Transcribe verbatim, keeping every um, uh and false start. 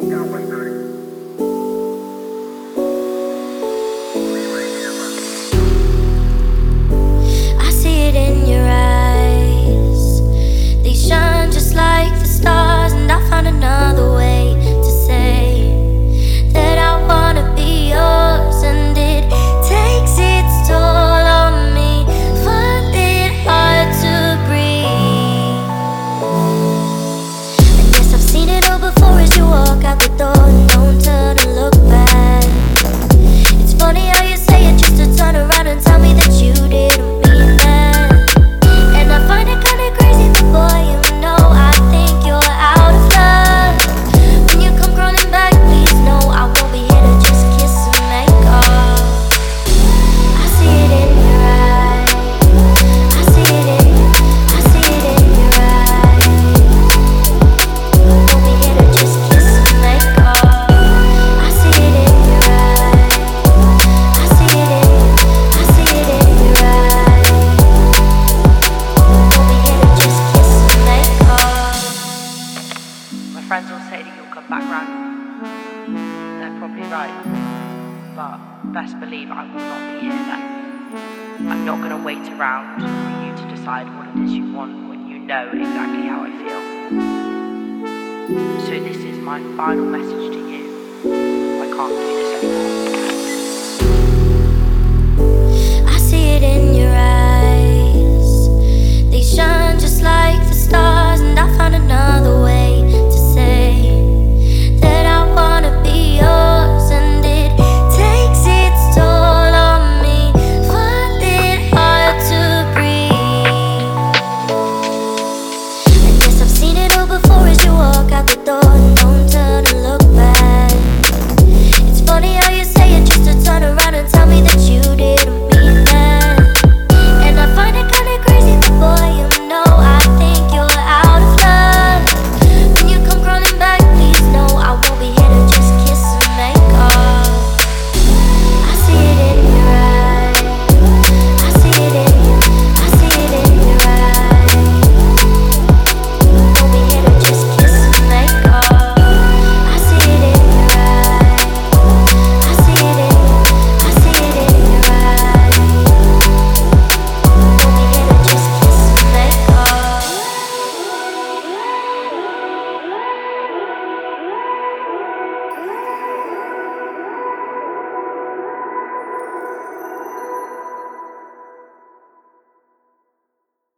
I see it in your eyes. They shine just like the stars, and I found another way to say that I wanna be yours, and it takes its toll on me. Find it hard to breathe. I guess I've seen it all before as you walk out the door and don't turn and look back. It's funny how you say it just to turn around and tell me that you didn't mean that. And I find it kinda crazy, but boy, you know I think you're out of love. When you come crawling back, please know I won't be here to just kiss and make up. I see it in your eyes. I see it in, I see it in your eyes. Won't be here to just kiss and make up. I see it in your eyes. I see it in, I see it in your eyes. Won't be here to just kiss and make up. My friends all say that you'll come back round. They're probably right. But best believe I will not be here then. I'm not going to wait around for you to decide what it is you want when you know exactly how I feel. So this is my final message to you. I can't do this anymore. I see it in your eyes. They shine just like the stars, and I found another way